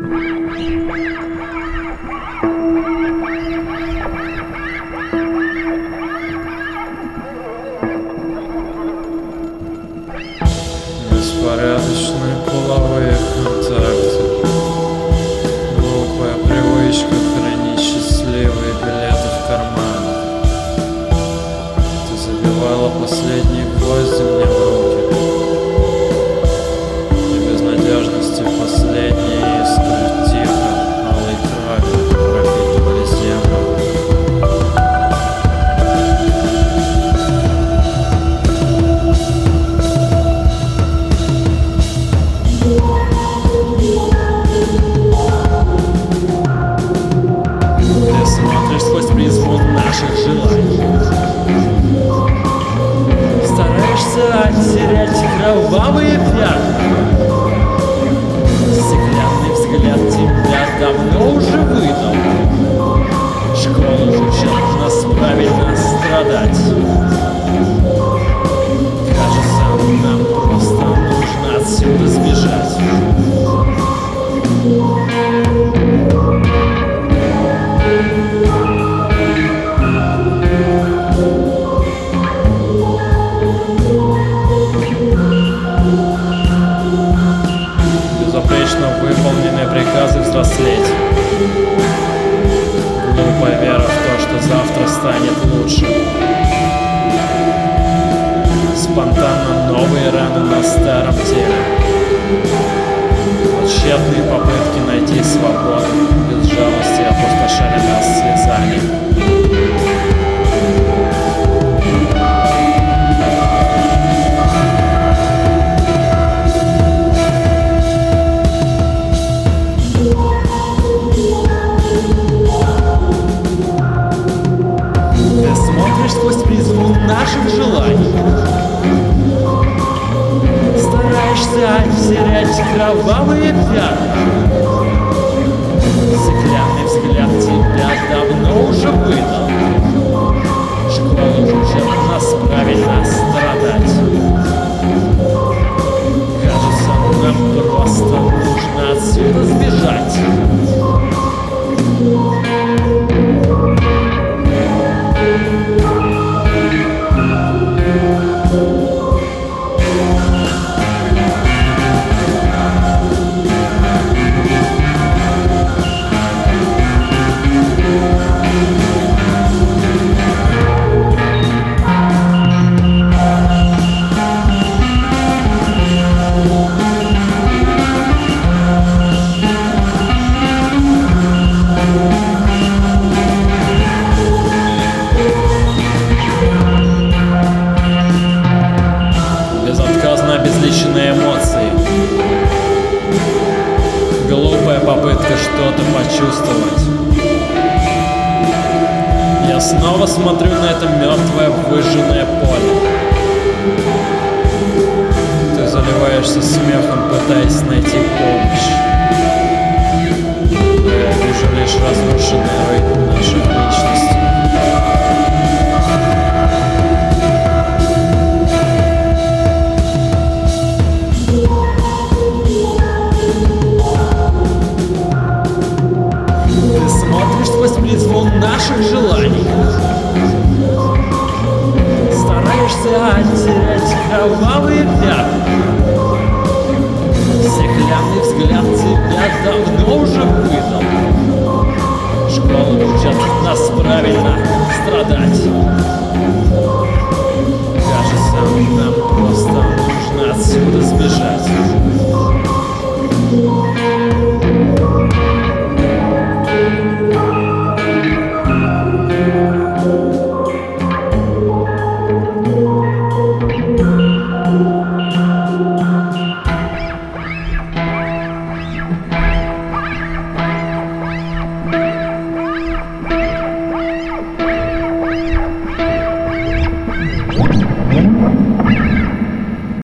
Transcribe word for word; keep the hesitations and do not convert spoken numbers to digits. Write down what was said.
Беспорядочные половые контакты. Глупая привычка хранить счастливые билеты в карманах. Ты забивала последние гвозди мне в руки. И безнадежности последние искры тихо, алой кровью пропитывали землю. Сквозь призму наших желаний стараешься оттереть кровавые пятна. Стеклянный взгляд тебя давно уже выдал. Школа учат нас правильно страдать. Кажется, нам просто нужно отсюда сбежать. Безупречно выполненные приказы взрослеть. Глупая вера в то, что завтра станет лучше. Спонтанно новые раны на старом теле. Тщетные попытки найти свободу без жалости опустошали нас слезами. Сквозь призму наших желаний стараешься оттереть кровавые пятна. Стеклянный взгляд тебя давно уже выдал. Школа учат нас правильно страдать. Кажется, нам просто нужно отсюда сбежать. Обезличенные эмоции. Глупая попытка что-то почувствовать. Я снова смотрю на это мертвое выжженное поле. Ты заливаешься смехом, пытаясь найти помощь. Но я вижу лишь разрушенные руины наших личностей. Сквозь призму наших желаний стараешься оттереть кровавые пятна. Стеклянный взгляд тебя давно уже выдал. Школа учат нас правильно страдать. Кажется, нам